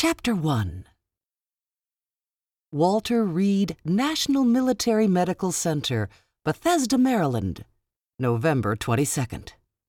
Chapter 1. Walter Reed National Military Medical Center, Bethesda, Maryland, November 22nd.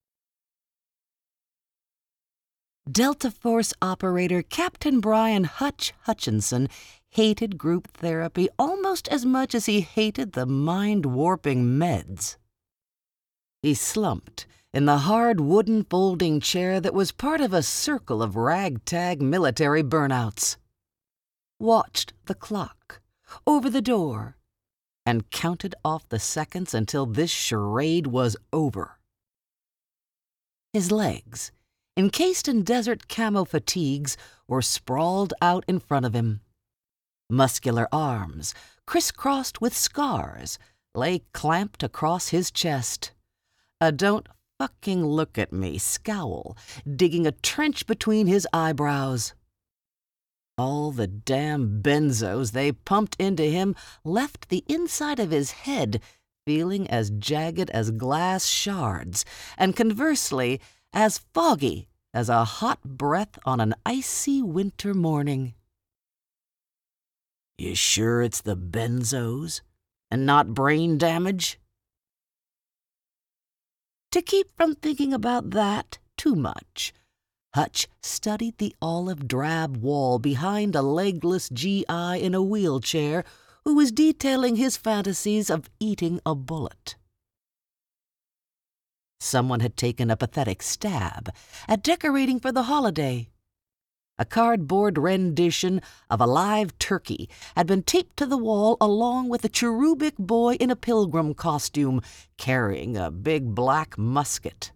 Delta Force operator Captain Brian Hutch Hutchinson hated group therapy almost as much as he hated the mind-warping meds. He slumped in the hard wooden folding chair that was part of a circle of ragtag military burnouts, watched the clock over the door, and counted off the seconds until this charade was over. His legs, encased in desert camo fatigues, were sprawled out in front of him. Muscular arms, crisscrossed with scars, lay clamped across his chest. A "don't fucking look at me" scowl digging a trench between his eyebrows. All the damn benzos they pumped into him left the inside of his head feeling as jagged as glass shards, and conversely, as foggy as a hot breath on an icy winter morning. "You sure it's the benzos and not brain damage?" To keep from thinking about that too much, Hutch studied the olive-drab wall behind a legless GI in a wheelchair who was detailing his fantasies of eating a bullet. Someone had taken a pathetic stab at decorating for the holiday. A cardboard rendition of a live turkey had been taped to the wall along with a cherubic boy in a pilgrim costume carrying a big black musket.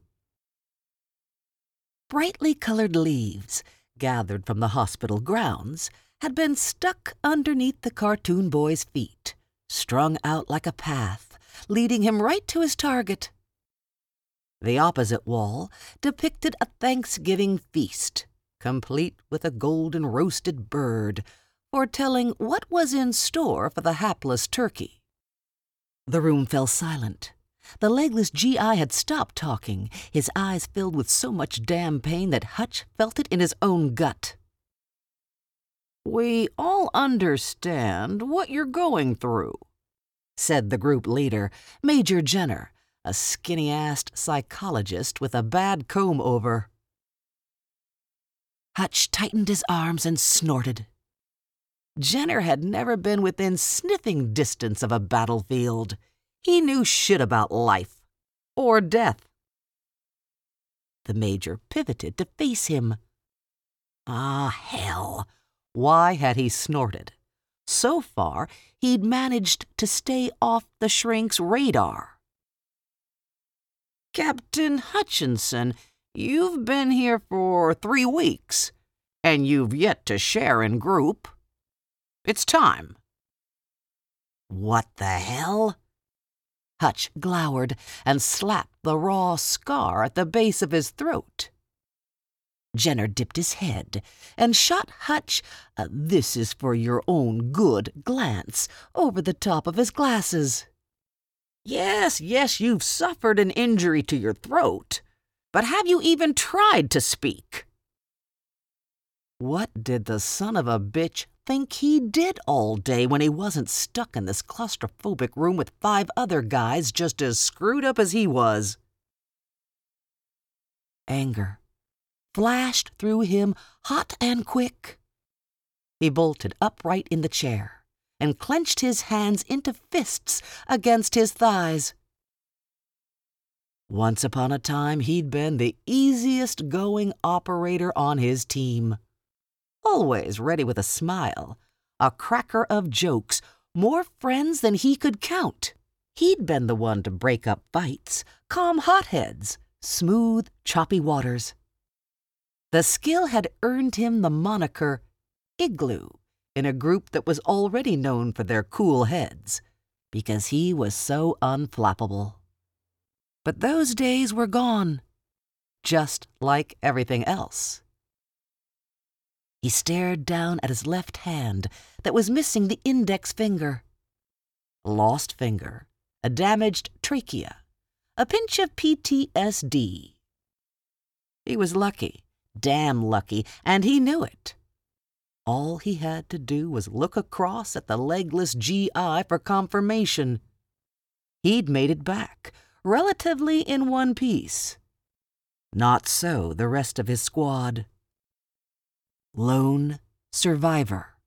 Brightly colored leaves, gathered from the hospital grounds, had been stuck underneath the cartoon boy's feet, strung out like a path, leading him right to his target. The opposite wall depicted a Thanksgiving feast, complete with a golden roasted bird, foretelling what was in store for the hapless turkey. The room fell silent. The legless GI had stopped talking, his eyes filled with so much damn pain that Hutch felt it in his own gut. "We all understand what you're going through," said the group leader, Major Jenner, a skinny-assed psychologist with a bad comb-over. Hutch tightened his arms and snorted. Jenner had never been within sniffing distance of a battlefield. He knew shit about life or death. The major pivoted to face him. Ah, hell. Why had he snorted? So far, he'd managed to stay off the shrink's radar. "Captain Hutchinson, you've been here for 3 weeks, and you've yet to share in group. It's time." "What the hell?" Hutch glowered and slapped the raw scar at the base of his throat. Jenner dipped his head and shot Hutch a "this is for your own good" glance over the top of his glasses. Yes, you've suffered an injury to your throat, but have you even tried to speak?" What did the son of a bitch think he did all day when he wasn't stuck in this claustrophobic room with 5 other guys just as screwed up as he was? Anger flashed through him hot and quick. He bolted upright in the chair and clenched his hands into fists against his thighs. Once upon a time, he'd been the easiest going operator on his team. Always ready with a smile, a cracker of jokes, more friends than he could count. He'd been the one to break up fights, calm hotheads, smooth choppy waters. The skill had earned him the moniker Igloo in a group that was already known for their cool heads, because he was so unflappable. But those days were gone, just like everything else. He stared down at his left hand that was missing the index finger. Lost finger, a damaged trachea, a pinch of PTSD. He was lucky, damn lucky, and he knew it. All he had to do was look across at the legless GI for confirmation. He'd made it back, relatively in one piece. Not so the rest of his squad. Lone survivor.